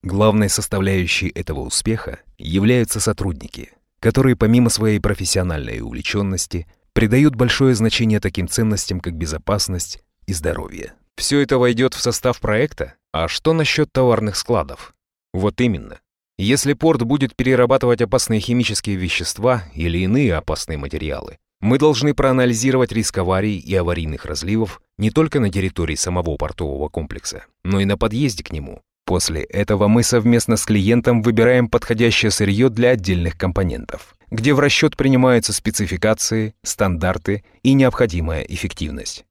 Главной составляющей этого успеха являются сотрудники, которые помимо своей профессиональной увлеченности придают большое значение таким ценностям, как безопасность и здоровье. Все это войдет в состав проекта? А что насчет товарных складов? Вот именно. Если порт будет перерабатывать опасные химические вещества или иные опасные материалы, мы должны проанализировать риск аварий и аварийных разливов не только на территории самого портового комплекса, но и на подъезде к нему. После этого мы совместно с клиентом выбираем подходящее сырье для отдельных компонентов, где в расчет принимаются спецификации, стандарты и необходимая эффективность.